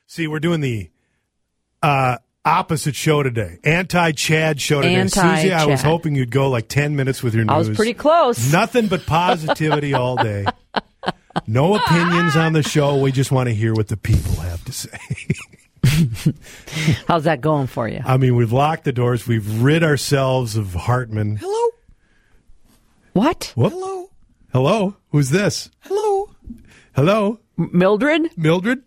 See, we're doing the opposite show today. Anti-Chad show today. Anti-Chad. Susie, I was hoping you'd go like 10 minutes with your news. I was pretty close. Nothing but positivity all day. No opinions on the show. We just want to hear what the people have to say. How's that going for you? I mean, we've locked the doors. We've rid ourselves of Hartman. Hello? What? Whoop. Hello? Hello? Who's this? Hello? Hello? Mildred? Mildred?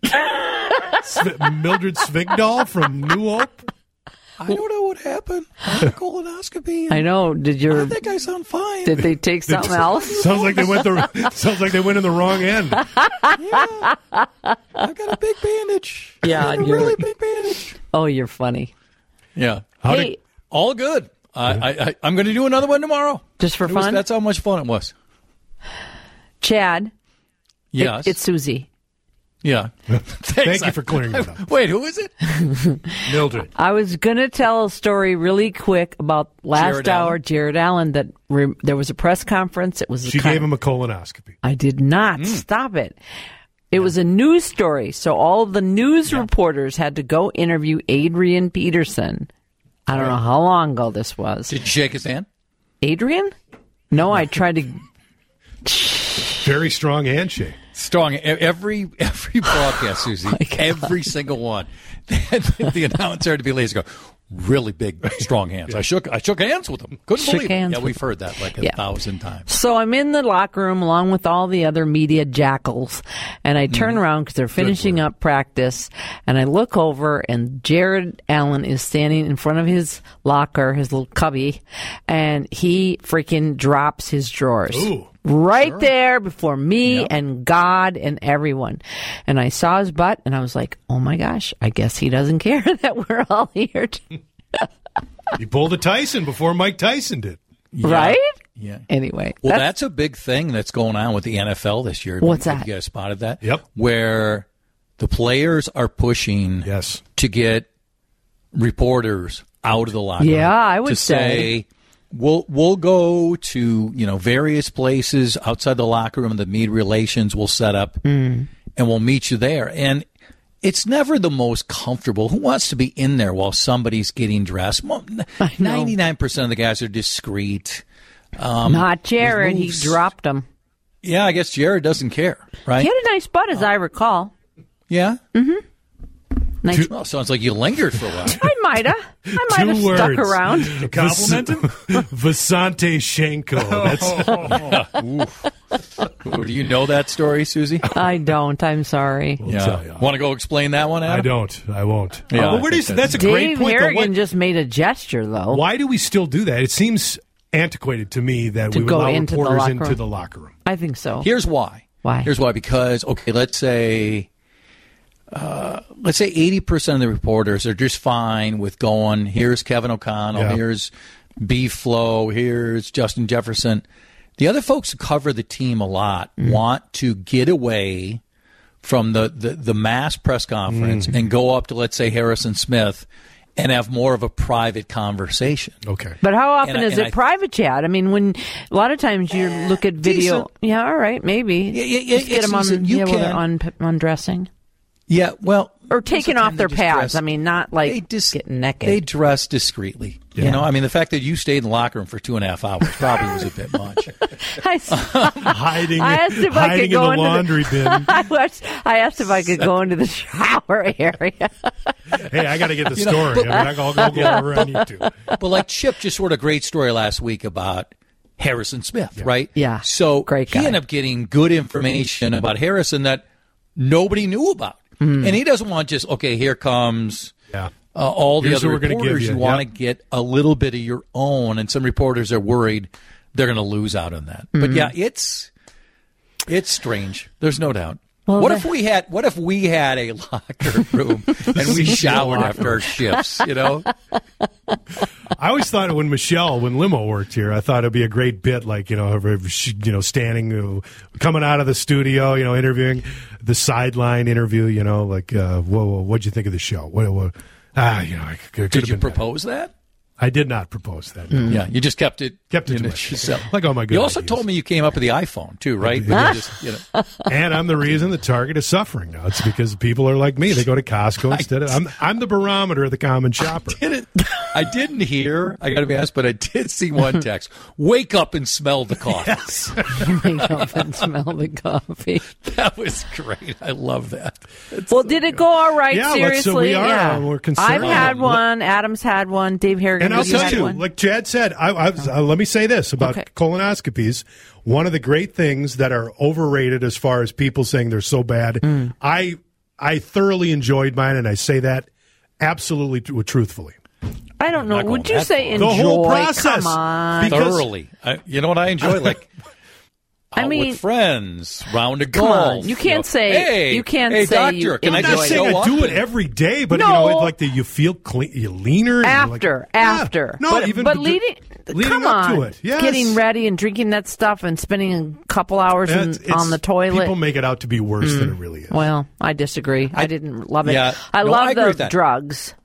Mildred Svigdahl from New Hope? I don't know what happened. I had a colonoscopy. I know. I think I sound fine. Did they take something else? Sounds like they went in the wrong end. Yeah. I've got a big bandage. Yeah, a really big bandage. Oh, you're funny. Yeah. Hey, All good. I'm going to do another one tomorrow. just for fun? That's how much fun it was. Chad? Yes. It's Susie. Yeah. Thank you for clearing that up. Wait, who is it? Mildred. I was going to tell a story really quick about last hour, Jared Allen, that there was a press conference. It was She gave him a colonoscopy. I did not. Stop it. It was a news story. So all the news reporters had to go interview Adrian Peterson. I don't know how long ago this was. Did you shake his hand? Adrian? No, I tried to. Very strong handshake. Strong. Every broadcast, Susie, every single one. The announcer had to be lazy. Go, really big, strong hands. I shook hands with them. Couldn't believe it. Yeah, we've heard that like 1,000 times. So I'm in the locker room along with all the other media jackals, and I turn around because they're finishing up practice, and I look over, and Jared Allen is standing in front of his locker, his little cubby, and he freaking drops his drawers. Ooh. Right there before me and God and everyone. And I saw his butt, and I was like, oh, my gosh, I guess he doesn't care that we're all here. He pulled a Tyson before Mike Tyson did. Yeah. Right? Yeah. Anyway. Well, that's a big thing that's going on with the NFL this year. What's that? Have you guys spotted that? Yep. Where the players are pushing to get reporters out of the locker room. Yeah, I would to say we'll go to various places outside the locker room. The media relations will set up, and we'll meet you there. And it's never the most comfortable. Who wants to be in there while somebody's getting dressed? 99% of the guys are discreet. Not Jared. He dropped him. Yeah, I guess Jared doesn't care, right? He had a nice butt, as I recall. Yeah? Mm-hmm. Nice. Well, sounds like you lingered for a while. I might have. Two words. Stuck around. To compliment him? Vasante Shenko. Do you know that story, Susie? I don't. I'm sorry. Want to go explain that one, Adam? I won't. Yeah, that's a great point. Dave Harrigan just made a gesture, though. Why do we still do that? It seems antiquated to me that we would allow reporters into the locker room. I think so. Here's why. Here's why. Because, let's say 80% of the reporters are just fine with going, here's Kevin O'Connell, here's B. Flo, here's Justin Jefferson. The other folks who cover the team a lot want to get away from the mass press conference and go up to, let's say, Harrison Smith and have more of a private conversation. Okay. But how often is it private, Chad? I mean, when a lot of times you look at video. Decent. Yeah, all right, maybe. Just get them on they're undressing. Yeah, well. Or taking off their pads. I mean, not like getting naked. They dress discreetly. Yeah. The fact that you stayed in the locker room for 2.5 hours probably was a bit much. Hiding in the laundry bin. I asked if I could go into the shower area. Hey, I got to get the story. I'll go wherever I need to. But like Chip just wrote a great story last week about Harrison Smith, right? Yeah. So great guy. He ended up getting good information about Harrison that nobody knew about. And he doesn't want just, here comes all the other reporters. You want to get a little bit of your own, and some reporters are worried they're going to lose out on that. But it's strange. There's no doubt. Well, what if we had a locker room and we showered after our shifts? I always thought when Limo worked here, I thought it'd be a great bit, like standing, coming out of the studio, interviewing, the sideline interview, what'd you think of the show? Did you propose that? I did not propose that. Yeah, you just kept it to myself. Like all my good You also ideas. told me you came up with the iPhone, too, right? And I'm the reason the Target is suffering now. It's because people are like me. They go to Costco instead of... I'm the barometer of the common shopper. I didn't hear, I got to be honest, but I did see one text. Wake up and smell the coffee. Yes. Wake up and smell the coffee. That was great. I love that. Well, did it go all right? Yeah, seriously? we are. We're concerned. I've had one. Adam's had one. Dave Harrigan, and I'll tell you, one? like Chad said, let me say this about colonoscopies. One of the great things that are overrated as far as people saying they're so bad, I thoroughly enjoyed mine, and I say that absolutely truthfully. I don't know. Would you say enjoy? The whole process. Come on. Thoroughly. You know what I enjoy? Like, out with friends, round a golf. You can't say. You can't say. Doctor, can I'm I not just saying show I do it every day, but you feel clean, you're leaner. After. But leading come up on, to it. Yes. getting ready and drinking that stuff and spending a couple hours on the toilet. People make it out to be worse than it really is. Well, I disagree. I didn't love it. Yeah, I love the drugs.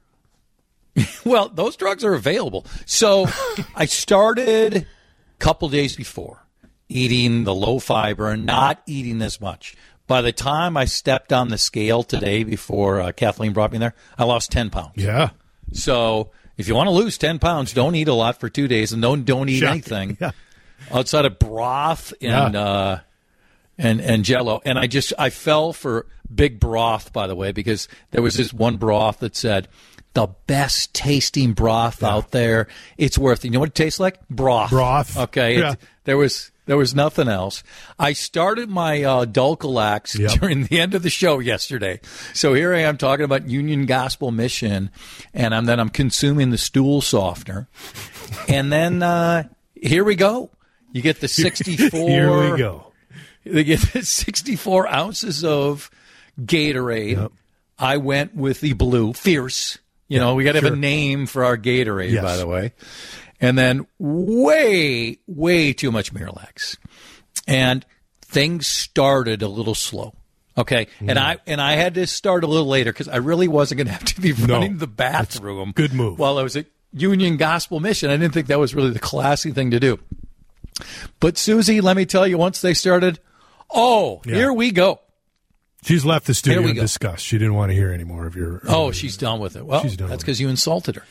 Well, those drugs are available. So I started a couple days before eating the low fiber and not eating as much. By the time I stepped on the scale today before Kathleen brought me there, I lost 10 pounds. Yeah. So if you want to lose 10 pounds, don't eat a lot for 2 days and don't eat anything outside of broth and Jell-O. And I fell for big broth, by the way, because there was this one broth that said, the best tasting broth out there. It's worth it. You know what it tastes like? Broth. Okay. Yeah. There was nothing else. I started my Dulcolax during the end of the show yesterday. So here I am talking about Union Gospel Mission, and I'm consuming the stool softener. And then here we go. You get the 64. Here we go. They get 64 ounces of Gatorade. Yep. I went with the blue, Fierce. You know, we got to have a name for our Gatorade, by the way. And then way, way too much Miralax. And things started a little slow. Okay. And I had to start a little later because I really wasn't going to have to be running the bathroom. Good move. While I was at Union Gospel Mission. I didn't think that was really the classy thing to do. But Susie, let me tell you, once they started, here we go. She's left the studio in disgust. She didn't want to hear any more of your... she's done with it. Well, that's because you insulted her.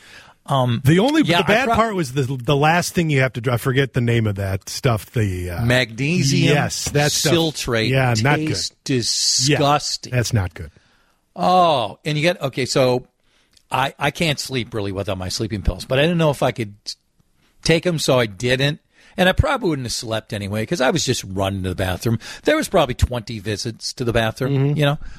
The bad part was the last thing you have to do. I forget the name of that stuff. The magnesium. Yes, that filtrate. Yeah, not good. Disgusting. Yeah, that's not good. Oh, and you get So I can't sleep really without my sleeping pills, but I didn't know if I could take them, so I didn't. And I probably wouldn't have slept anyway because I was just running to the bathroom. There was probably 20 visits to the bathroom,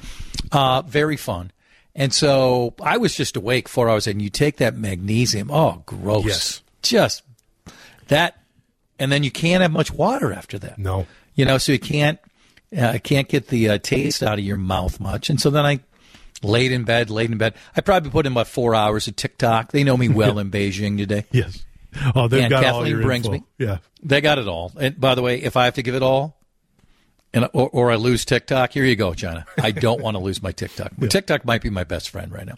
very fun. And so I was just awake 4 hours, and you take that magnesium. Oh, gross. Yes. Just that. And then you can't have much water after that. No. So you can't get the taste out of your mouth much. And so then I laid in bed. I probably put in about 4 hours of TikTok. They know me well in Beijing today. Yes. Oh, they've got Kathleen all your brings info. me. Yeah. They got it all. And by the way, if I have to give it all, or I lose TikTok, here you go, China. I don't want to lose my TikTok. Yeah. TikTok might be my best friend right now.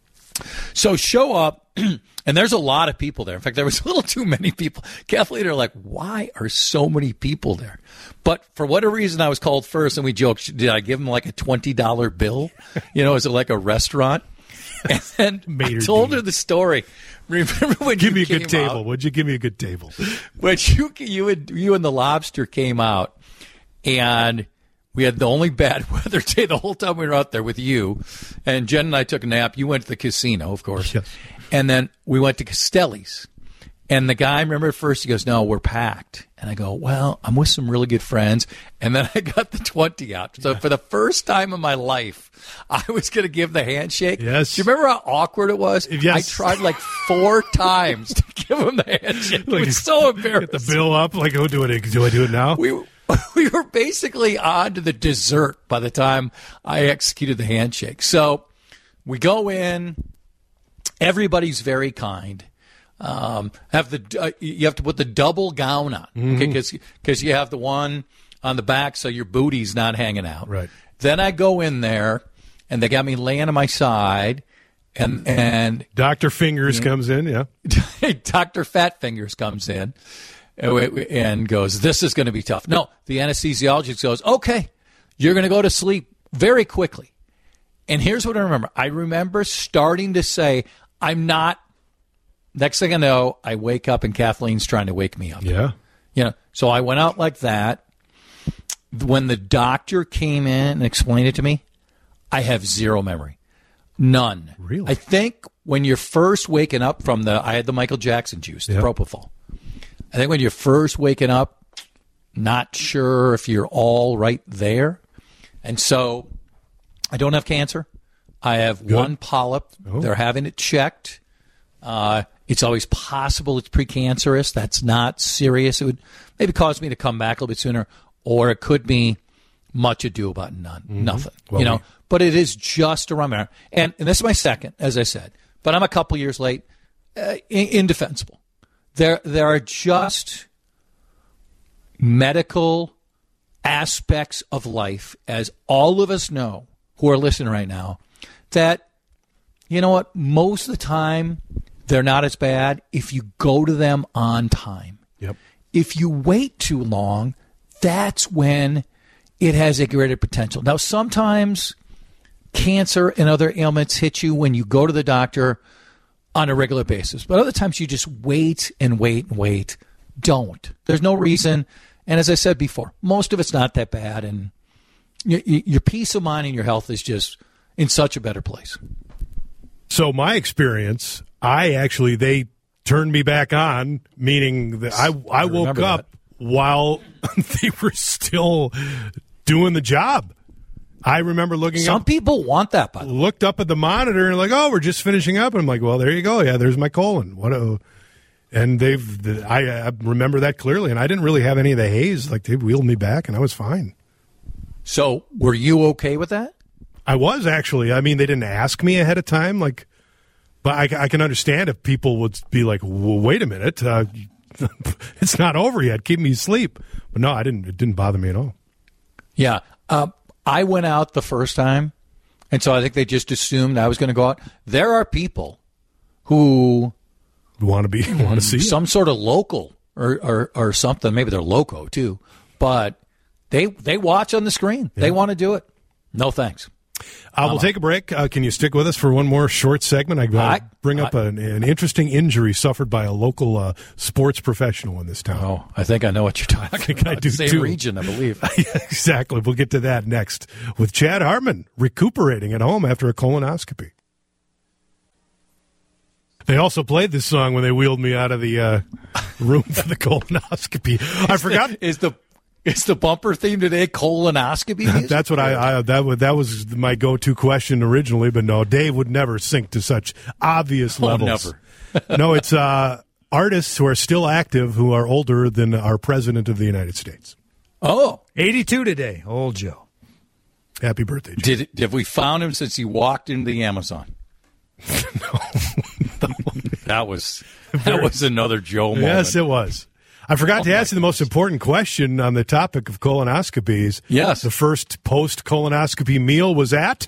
So show up, and there's a lot of people there. In fact, there was a little too many people. Kathleen are like, why are so many people there? But for whatever reason, I was called first, and we joked, did I give them like a $20 bill? Is it like a restaurant? And then I told her the story. Remember when give me a good out, table? Would you give me a good table? When you and the lobster came out, and we had the only bad weather day the whole time we were out there with you. And Jen and I took a nap. You went to the casino, of course. Yes. And then we went to Castelli's. And the guy, remember at first, he goes, no, we're packed. And I go, well, I'm with some really good friends. And then I got the 20 out. So for the first time in my life, I was going to give the handshake. Yes. Do you remember how awkward it was? Yes. I tried like 4 times to give him the handshake. It was so embarrassing. Get the bill up. Like, do I do it now? We were basically on to the dessert by the time I executed the handshake. So we go in. Everybody's very kind. You have to put the double gown on, okay? Because you have the one on the back, so your booty's not hanging out. Right. Then I go in there, and they got me laying on my side, And Dr. Fingers comes in, yeah. Dr. Fat Fingers comes in and goes, this is going to be tough. No, the anesthesiologist goes, okay, you're going to go to sleep very quickly. And here's what I remember. I remember starting to say, I'm not. Next thing I know, I wake up and Kathleen's trying to wake me up. Yeah. So I went out like that. When the doctor came in and explained it to me, I have zero memory. None. Really? I think when you're first waking up from I had the Michael Jackson juice, the propofol. I think when you're first waking up, not sure if you're all right there. And so I don't have cancer. I have one polyp. Oh. They're having it checked. It's always possible it's precancerous. That's not serious. It would maybe cause me to come back a little bit sooner, or it could be much ado about nothing. Well, but it is just around there. And this is my second, as I said, but I'm a couple years late. Indefensible. There are just medical aspects of life, as all of us know who are listening right now, that, you know what, most of the time they're not as bad if you go to them on time. Yep. If you wait too long, that's when it has a greater potential. Now, sometimes cancer and other ailments hit you when you go to the doctor on a regular basis. But other times you just wait and wait and wait. Don't. There's no reason. And as I said before, most of it's not that bad. And your peace of mind and your health is just in such a better place. So my experience, they turned me back on, meaning that I woke up while they were still doing the job. I remember looking up. Some people want that, by the way. Looked up at the monitor and like, oh, we're just finishing up. And I'm like, well, there you go. Yeah, there's my colon. And I remember that clearly. And I didn't really have any of the haze. Like, they wheeled me back and I was fine. So were you okay with that? I was, actually. I mean, they didn't ask me ahead of time. Like, but I can understand if people would be like, well, wait a minute. It's not over yet. Keep me asleep. But no, it didn't bother me at all. Yeah. I went out the first time, and so I think they just assumed I was going to go out. There are people who want to see some sort of local or something. Maybe they're loco too, but they watch on the screen. Yeah. They want to do it. No thanks. We'll take a break. Can you stick with us for one more short segment? I bring up an interesting injury suffered by a local sports professional in this town. Oh, I think I know what you're talking about. I do Same too. Region, I believe. Exactly. We'll get to that next with Chad Hartman recuperating at home after a colonoscopy. They also played this song when they wheeled me out of the room for the colonoscopy. I forgot. Is the bumper theme today colonoscopy music? That's what that was my go-to question originally, but no, Dave would never sink to such obvious levels. Never. No, it's artists who are still active who are older than our president of the United States. Oh, 82 today, old Joe. Happy birthday, Joe. Have we found him since he walked into the Amazon? No. That was another Joe moment. Yes, it was. I forgot to ask you the most important question on the topic of colonoscopies. Yes. The first post-colonoscopy meal was at?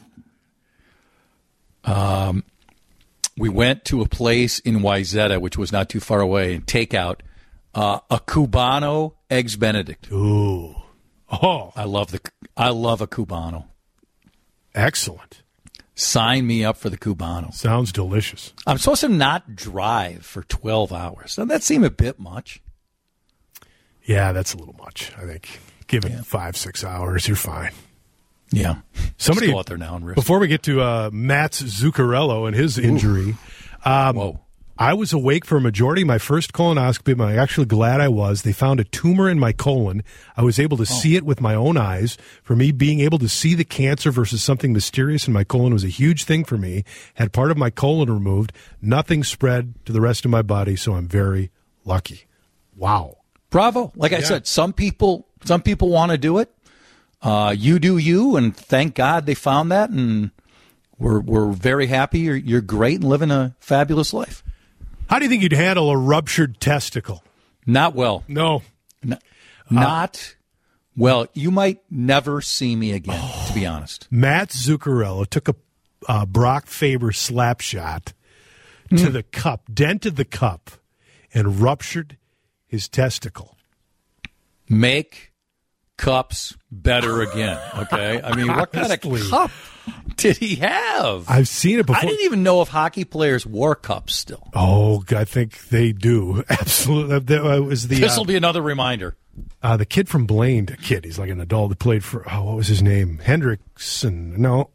We went to a place in Wayzata, which was not too far away, takeout, a Cubano Eggs Benedict. Ooh. Oh. I love a Cubano. Excellent. Sign me up for the Cubano. Sounds delicious. I'm supposed to not drive for 12 hours. Doesn't that seem a bit much? Yeah, that's a little much, I think. Give it 5-6 hours, you're fine. Yeah. Somebody go out there now and risk. Before we get to Matt Zuccarello and his injury, whoa. I was awake for a majority of my first colonoscopy. I'm actually glad I was. They found a tumor in my colon. I was able to see it with my own eyes. For me, being able to see the cancer versus something mysterious in my colon was a huge thing for me. Had part of my colon removed. Nothing spread to the rest of my body, so I'm very lucky. Wow. Bravo. Like I said, some people want to do it. You do you, and thank God they found that, and we're very happy. You're great and living a fabulous life. How do you think you'd handle a ruptured testicle? Not well. No. Not well. You might never see me again, to be honest. Matt Zuccarello took Brock Faber slap shot to the cup, dented the cup, and ruptured his testicle. Make cups better again, okay? I mean, what kind of cup did he have? I've seen it before. I didn't even know if hockey players wore cups still. Oh, I think they do. Absolutely. This will be another reminder. The kid from Blaine, he's like an adult that played for, what was his name? Hendrickson. No.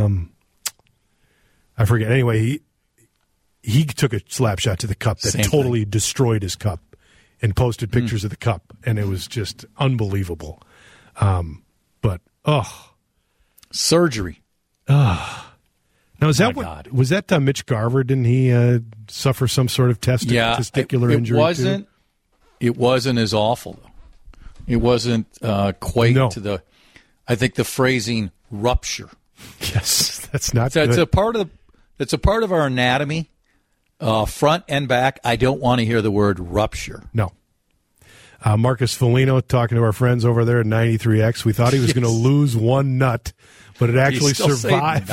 I forget. Anyway, he took a slap shot to the cup that totally destroyed his cup and posted pictures of the cup, and it was just unbelievable. Surgery. Now, is that was that Mitch Garver? Didn't he suffer some sort of testicular injury? It wasn't as awful, though. It wasn't quite to the, I think the phrasing rupture. Yes, that's not good. It's a part of our anatomy, front and back. I don't want to hear the word rupture. No. Marcus Foligno talking to our friends over there at 93X. We thought he was going to lose one nut, but it actually survived.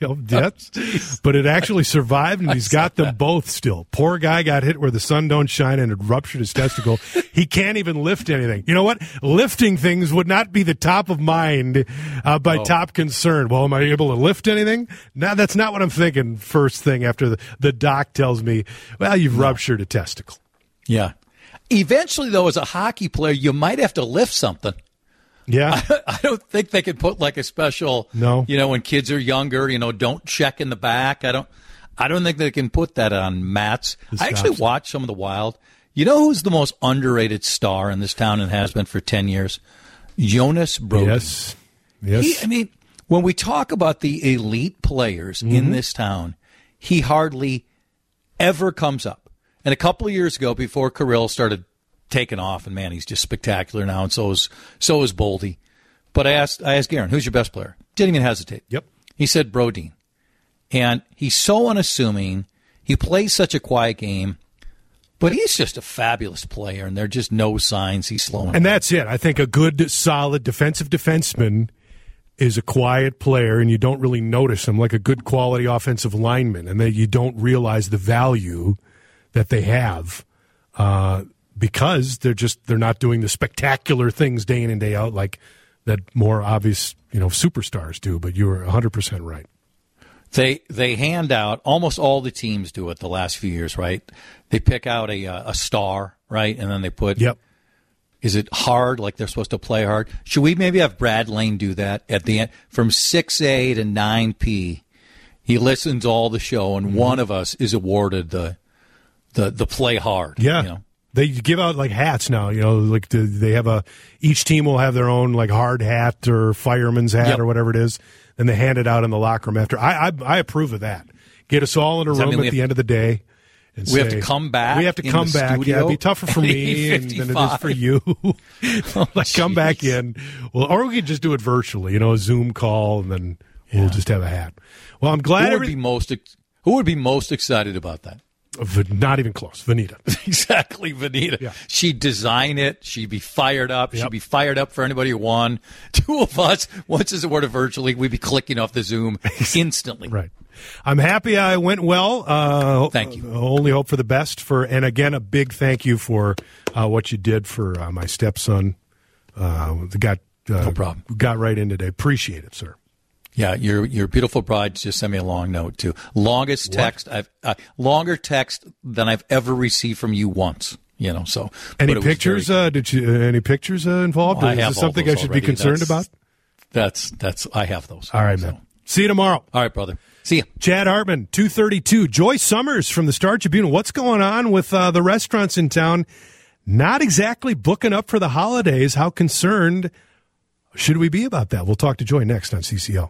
But it actually survived, and he's got them both still. Poor guy got hit where the sun don't shine and it ruptured his testicle. He can't even lift anything. You know what? Lifting things would not be the top of mind top concern. Well, am I able to lift anything? No, that's not what I'm thinking first thing after the doc tells me, well, you've ruptured a testicle. Yeah. Eventually, though, as a hockey player, you might have to lift something. Yeah. I don't think they could put like a special, when kids are younger, don't check in the back. I don't think they can put that on mats. I actually watched some of the Wild. You know who's the most underrated star in this town and has been for 10 years? Jonas Brodin. Yes. When we talk about the elite players in this town, he hardly ever comes up. And a couple of years ago, before Kirill started taking off, and man, he's just spectacular now, and so is Boldy. But I asked Garen, who's your best player? Didn't even hesitate. Yep. He said Brodin. And he's so unassuming. He plays such a quiet game, but he's just a fabulous player, and there are just no signs he's slowing down. And that's it. I think a good, solid defensive defenseman is a quiet player, and you don't really notice him, like a good quality offensive lineman, and that you don't realize the value that they have because they're not doing the spectacular things day in and day out like that more obvious superstars do. But you were 100% right. They hand out, almost all the teams do it the last few years, right? They pick out a star, right, and then they put. Yep. Is it hard? Like they're supposed to play hard? Should we maybe have Brad Lane do that at the end from 6A to 9P? He listens to all the show, and one of us is awarded the play hard. Yeah. They give out like hats now, like they have each team will have their own like hard hat or fireman's hat or whatever it is. And they hand it out in the locker room after. I approve of that. Get us all in a room at the end of the day. And we have to come back. We have to come back. Studio. Yeah, it'd be tougher for me than it is for you. Come back in. Well, or we could just do it virtually, a Zoom call, and then we'll just have a hat. Well, I'm glad. Who would be most excited about that? Not even close. Vanita. Exactly, Vanita. Yeah. She'd design it. She'd be fired up. Yep. She'd be fired up for anybody who won. Two of us, once it's a word of virtually, we'd be clicking off the Zoom instantly. Right. I'm happy I went well. Thank you. Only hope for the best. And again, a big thank you for what you did for my stepson. No problem. Got right in today. Appreciate it, sir. Yeah, your beautiful bride just sent me a long note too. Longer text than I've ever received from you once. So any pictures? Did you any pictures involved? Is this something I should be concerned about? That's I have those. All right, man. See you tomorrow. All right, brother. See you. Chad Hartman, 232. Joy Summers from the Star Tribune. What's going on with the restaurants in town? Not exactly booking up for the holidays. How concerned should we be about that? We'll talk to Joy next on CCL.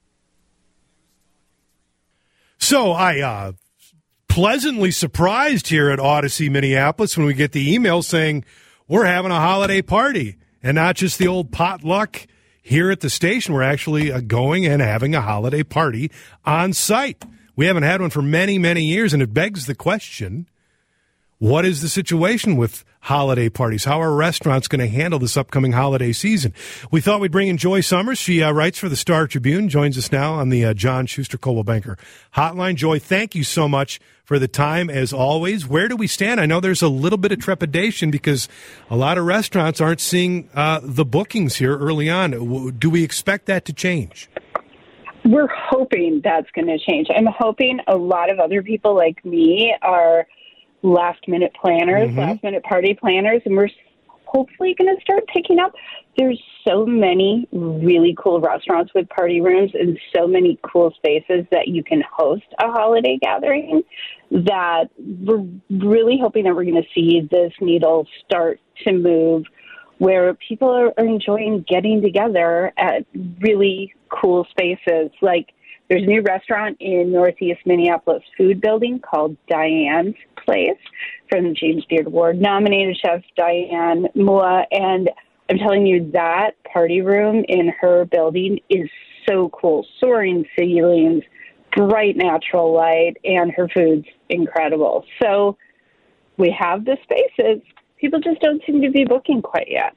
So I pleasantly surprised here at Odyssey, Minneapolis, when we get the email saying we're having a holiday party and not just the old potluck here at the station. We're actually going and having a holiday party on site. We haven't had one for many, many years, and it begs the question, what is the situation with holiday parties? How are restaurants going to handle this upcoming holiday season? We thought we'd bring in Joy Summers. She writes for the Star Tribune, joins us now on the John Schuster Coldwell Banker Hotline. Joy, thank you so much for the time, as always. Where do we stand? I know there's a little bit of trepidation because a lot of restaurants aren't seeing the bookings here early on. Do we expect that to change? We're hoping that's going to change. I'm hoping a lot of other people like me are last-minute planners, last-minute party planners, and we're hopefully going to start picking up. There's so many really cool restaurants with party rooms and so many cool spaces that you can host a holiday gathering that we're really hoping that we're going to see this needle start to move where people are enjoying getting together at really cool spaces. Like there's a new restaurant in Northeast Minneapolis food building called Diane's Place from James Beard Award nominated chef Diane Mua. And I'm telling you, that party room in her building is so cool. Soaring ceilings, bright natural light, and her food's incredible. So we have the spaces. People just don't seem to be booking quite yet.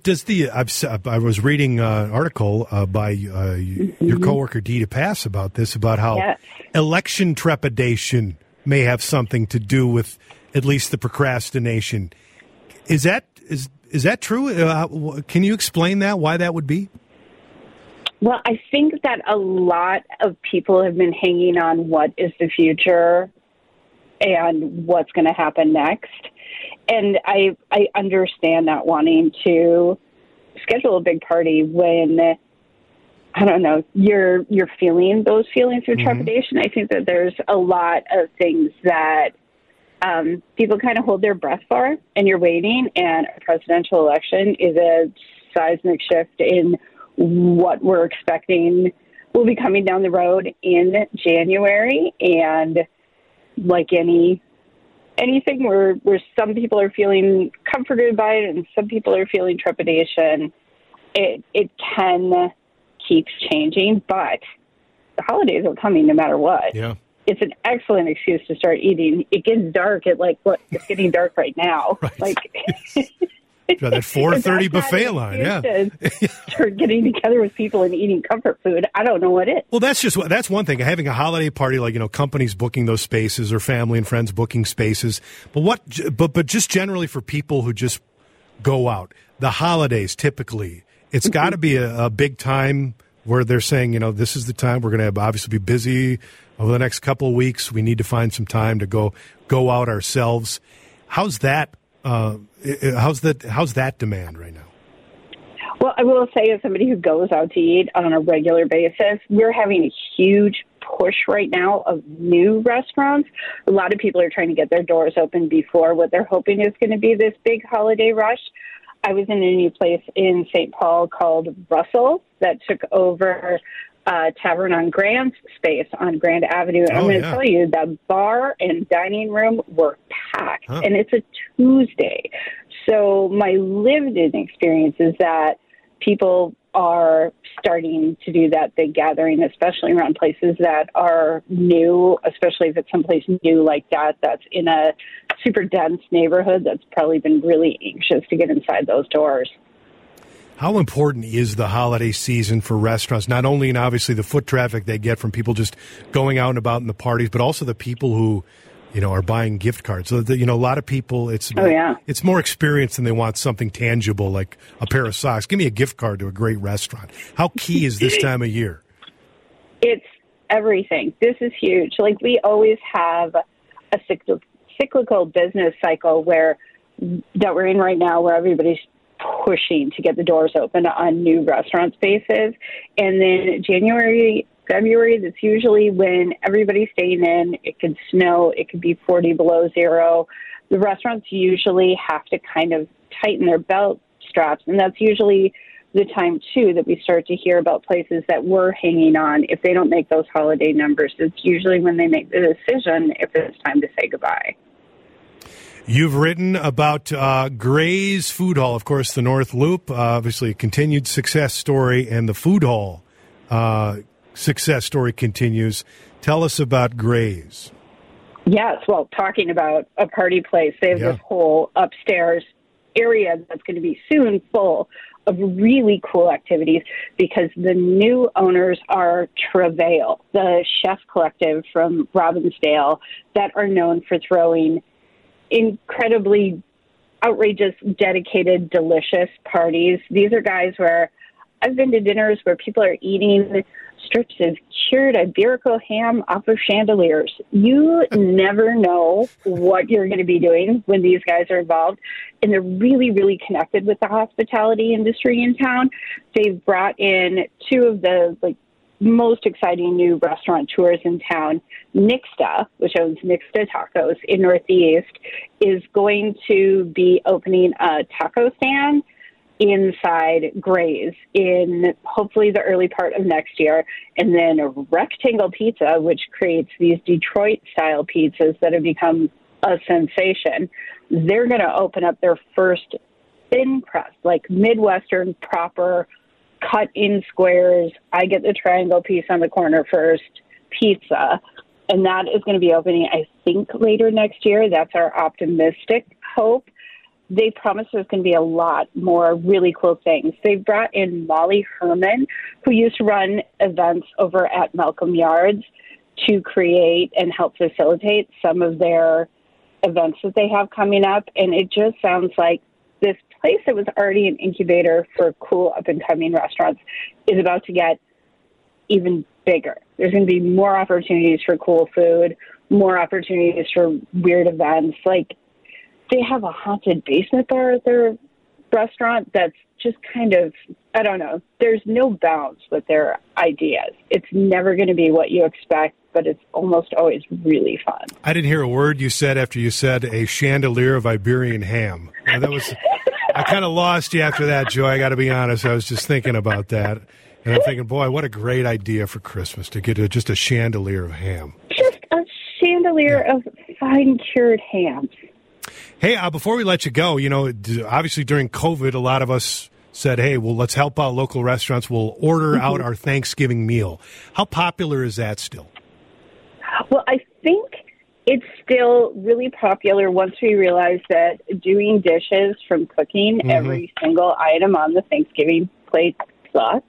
I was reading an article by your coworker Dita Pass about this, about how election trepidation may have something to do with at least the procrastination. Is that true? Can you explain that? Why that would be? Well, I think that a lot of people have been hanging on what is the future and what's going to happen next. And I understand not wanting to schedule a big party when, I don't know, you're feeling those feelings of trepidation. I think that there's a lot of things that people kind of hold their breath for, and you're waiting, and a presidential election is a seismic shift in what we're expecting will be coming down the road in January. And like anything where some people are feeling comforted by it and some people are feeling trepidation, it can keep changing, but the holidays are coming no matter what. Yeah. It's an excellent excuse to start eating. It gets dark at it's getting dark right now. Right. That 4:30 buffet line, Start getting together with people and eating comfort food. I don't know what it is. Well, that's one thing. Having a holiday party, like companies booking those spaces or family and friends booking spaces. But just generally for people who just go out, the holidays typically, it's got to be a big time where they're saying, this is the time we're going to obviously be busy over the next couple of weeks. We need to find some time to go out ourselves. How's that? How's that demand right now? Well, I will say, as somebody who goes out to eat on a regular basis, we're having a huge push right now of new restaurants. A lot of people are trying to get their doors open before what they're hoping is going to be this big holiday rush. I was in a new place in St. Paul called Russell that took over Tavern on Grand's space on Grand Avenue. And I'm going to tell you, the bar and dining room were packed, and it's a Tuesday. So my lived-in experience is that people are starting to do that big gathering, especially around places that are new, especially if it's someplace new like that, that's in a super dense neighborhood that's probably been really anxious to get inside those doors. How important is the holiday season for restaurants? Not only in obviously the foot traffic they get from people just going out and about in the parties, but also the people who, are buying gift cards. So, a lot of people, it's more experience than they want something tangible like a pair of socks. Give me a gift card to a great restaurant. How key is this time of year? It's everything. This is huge. Like, we always have a cyclical business cycle that we're in right now, where everybody's pushing to get the doors open on new restaurant spaces. And then January, February, that's usually when everybody's staying in. It could snow. It could be 40 below zero. The restaurants usually have to kind of tighten their belt straps. And that's usually the time, too, that we start to hear about places that we're hanging on. If they don't make those holiday numbers, it's usually when they make the decision if it's time to say goodbye. You've written about Gray's Food Hall, of course, the North Loop, obviously a continued success story, and the Food Hall success story continues. Tell us about Gray's. Yes, well, talking about a party place, they have this whole upstairs area that's going to be soon full of really cool activities because the new owners are Travail, the chef collective from Robbinsdale that are known for throwing incredibly outrageous, dedicated, delicious parties. These are guys where I've been to dinners where people are eating strips of cured Iberico ham off of chandeliers. You never know what you're going to be doing when these guys are involved. And they're really, really connected with the hospitality industry in town. They've brought in two of the most exciting new restaurateurs in town. Nixta, which owns Nixta Tacos in Northeast, is going to be opening a taco stand inside Gray's in hopefully the early part of next year. And then Rectangle Pizza, which creates these Detroit-style pizzas that have become a sensation. They're going to open up their first thin crust, Midwestern proper, cut in squares. I get the triangle piece on the corner first pizza. And that is going to be opening, I think, later next year. That's our optimistic hope. They promise there's going to be a lot more really cool things. They've brought in Molly Herman, who used to run events over at Malcolm Yards, to create and help facilitate some of their events that they have coming up. And it just sounds like this place that was already an incubator for cool up-and-coming restaurants is about to get even bigger. There's going to be more opportunities for cool food, more opportunities for weird events. They have a haunted basement bar at their restaurant that's just kind of, I don't know, there's no bounds with their ideas. It's never going to be what you expect, but it's almost always really fun. I didn't hear a word you said after you said a chandelier of Iberian ham. I kind of lost you after that, Joy. I got to be honest. I was just thinking about that. And I'm thinking, boy, what a great idea for Christmas to get just a chandelier of ham. Just a chandelier of fine cured hams. Hey, before we let you go, obviously during COVID, a lot of us said, hey, well, let's help out local restaurants. We'll order out our Thanksgiving meal. How popular is that still? Well, I think it's still really popular once we realize that doing dishes from cooking every single item on the Thanksgiving plate sucks.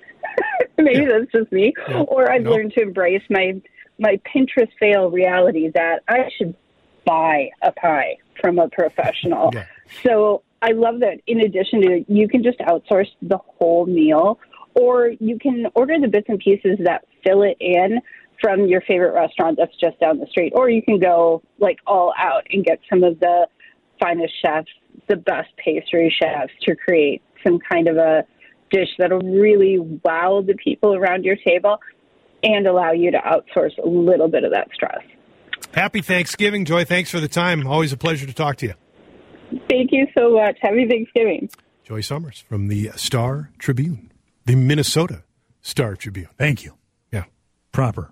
Maybe that's just me. Yeah. Or I've learned to embrace my Pinterest fail reality that I should buy a pie from a professional. Yeah. So I love that in addition to, you can just outsource the whole meal, or you can order the bits and pieces that fill it in from your favorite restaurant that's just down the street. Or you can go all out and get some of the finest chefs, the best pastry chefs, to create some kind of a dish that'll really wow the people around your table and allow you to outsource a little bit of that stress. Happy Thanksgiving, Joy. Thanks for the time. Always a pleasure to talk to you. Thank you so much. Happy Thanksgiving. Joy Summers from the Star Tribune, the Minnesota Star Tribune. Thank you. Yeah. Proper.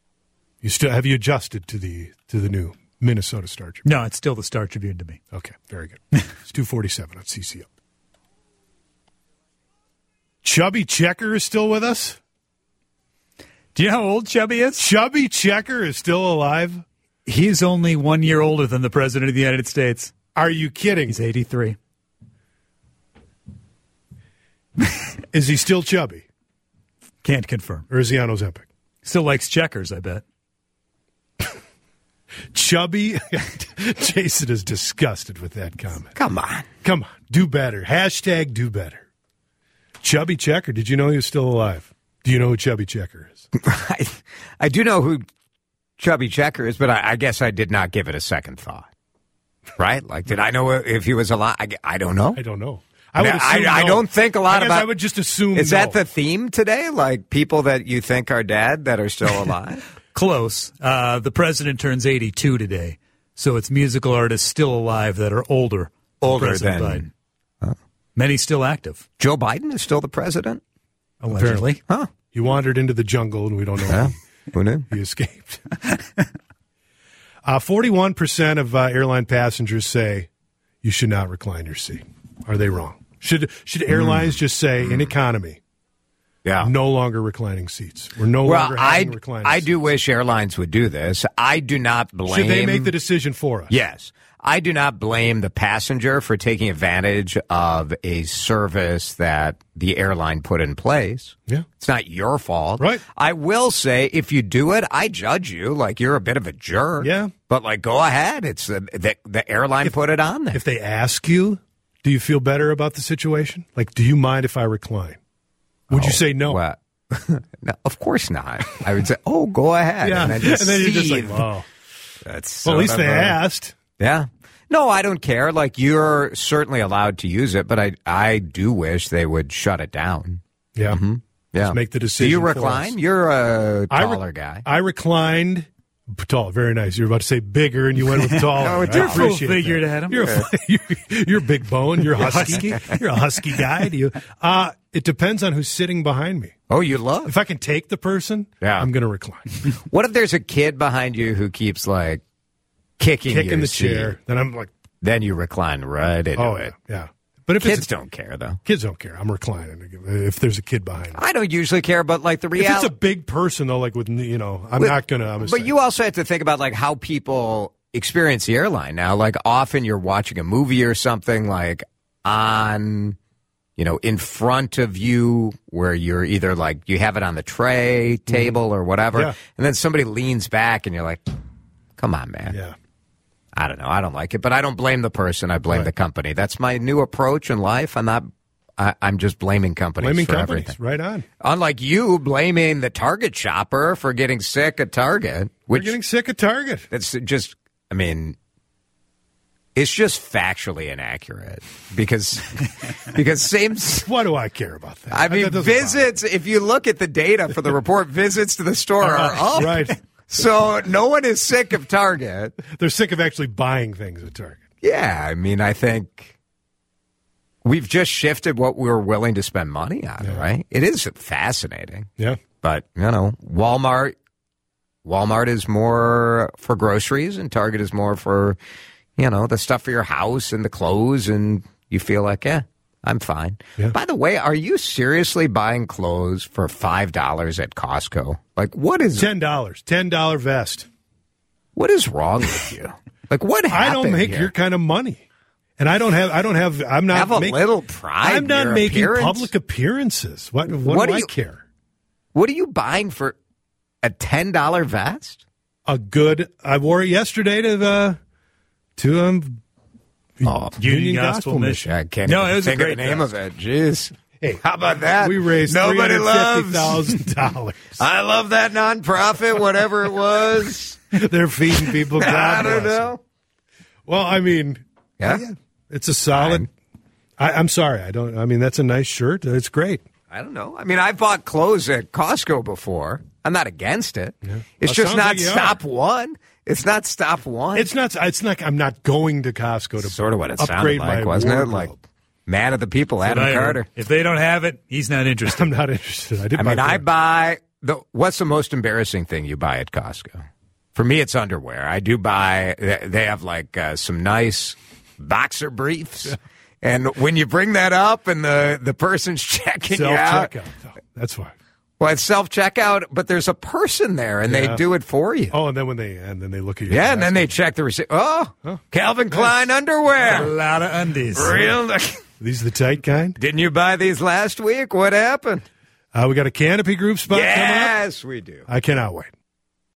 Have you adjusted to the new Minnesota Star Tribune? No, it's still the Star Tribune to me. Okay, very good. It's 2:47 on CCO. Chubby Checker is still with us? Do you know how old Chubby is? Chubby Checker is still alive? He's only 1 year older than the President of the United States. Are you kidding? He's 83. Is he still chubby? Can't confirm. Or is he on Ozempic? Still likes checkers, I bet. Chubby? Jason is disgusted with that comment. Come on. Do better. Hashtag do better. Chubby Checker, did you know he was still alive? Do you know who Chubby Checker is? I do know who Chubby Checker is, but I guess I did not give it a second thought. Right? Did I know if he was alive? I don't know. I don't know. I don't think a lot about. I would just assume. Is that the theme today? People that you think are dead that are still alive? Close. The president turns 82 today, so it's musical artists still alive that are older than Biden. Many still active. Joe Biden is still the president? Allegedly. Huh. He wandered into the jungle, and we don't know. Who knew? He escaped. 41% of airline passengers say you should not recline your seat. Are they wrong? Should airlines just say in economy? no longer reclining seats. We're no longer having reclining seats. I do wish airlines would do this. I do not blame... Should they make the decision for us? Yes. I do not blame the passenger for taking advantage of a service that the airline put in place. Yeah. It's not your fault. Right. I will say, if you do it, I judge you like you're a bit of a jerk. Yeah. But, like, go ahead. It's the airline put it on there. If they ask you, do you feel better about the situation? Like, do you mind if I recline? Would you say no? Well, no, of course not. I would say, go ahead. Yeah. And then you're just like, oh. That's at least they asked. Yeah. No, I don't care. Like, you're certainly allowed to use it, but I do wish they would shut it down. Yeah. Mm-hmm. Yeah. Just make the decision. Do you recline? You're a taller guy. I reclined. Tall, very nice. You were about to say bigger, and you went with taller. Oh, you're full figured, Adam. You're big bone. You're husky. You're a husky guy. Do you? It depends on who's sitting behind me. Oh, you love? If I can take the person, I'm going to recline. What if there's a kid behind you who keeps like kicking the chair? Then I'm like, then you recline right into it. Yeah. But if kids don't care, though. Kids don't care. I'm reclining if there's a kid behind me. I don't usually care, but like the reality. If it's a big person, though, like with, I'm not going to. But you also have to think about like how people experience the airline now. Like often you're watching a movie or something like on, in front of you where you're either like you have it on the tray, table or whatever. Yeah. And then somebody leans back and you're like, come on, man. Yeah. I don't know. I don't like it, but I don't blame the person. I blame the company. That's my new approach in life. I'm just blaming companies for everything. Right on. Unlike you blaming the Target shopper for getting sick at Target. We're getting sick at Target. It's just, it's just factually inaccurate because same. Why do I care about that? I mean, visits, if you look at the data for the report, visits to the store are up. Right. So no one is sick of Target. They're sick of actually buying things at Target. Yeah, I think we've just shifted what we're willing to spend money on, right? It is fascinating. Yeah. But, Walmart is more for groceries and Target is more for, the stuff for your house and the clothes, and you feel like, I'm fine. Yeah. By the way, are you seriously buying clothes for $5 at Costco? Like, what is $10? $10 vest. What is wrong with you? Like, what happened? I don't make your kind of money, and I'm not have a little pride. I'm not making public appearances. What do I care? What are you buying for a $10 vest? I wore it yesterday to Union Gospel Mission. I can't it was think a of the great name of it. Jeez. Hey, how about that? We raised $350,000. I love that nonprofit, whatever it was. They're feeding people. God I don't know. Well, yeah, it's a solid. I'm sorry. That's a nice shirt. It's great. I don't know. I've bought clothes at Costco before. I'm not against it. Yeah. It's just not stop one. It's not stop one. It's not. It's like I'm not going to Costco to sort of what it upgrade sounded like, wasn't it? Like man of the people, Adam Carter. If they don't have it, he's not interested. I'm not interested. I buy what's the most embarrassing thing you buy at Costco? For me, it's underwear. I do buy. They have like some nice boxer briefs. Yeah. And when you bring that up and the person's checking you out. Self-checkout. That's why. Well, it's self-checkout, but there's a person there, and they do it for you. Oh, and then then they look at you. Yeah, and then they check the receipt. Oh, Calvin Klein underwear. A lot of undies. Real. These the tight kind? Didn't you buy these last week? What happened? We got a Canopy Group spot coming up. Yes, we do. I cannot wait.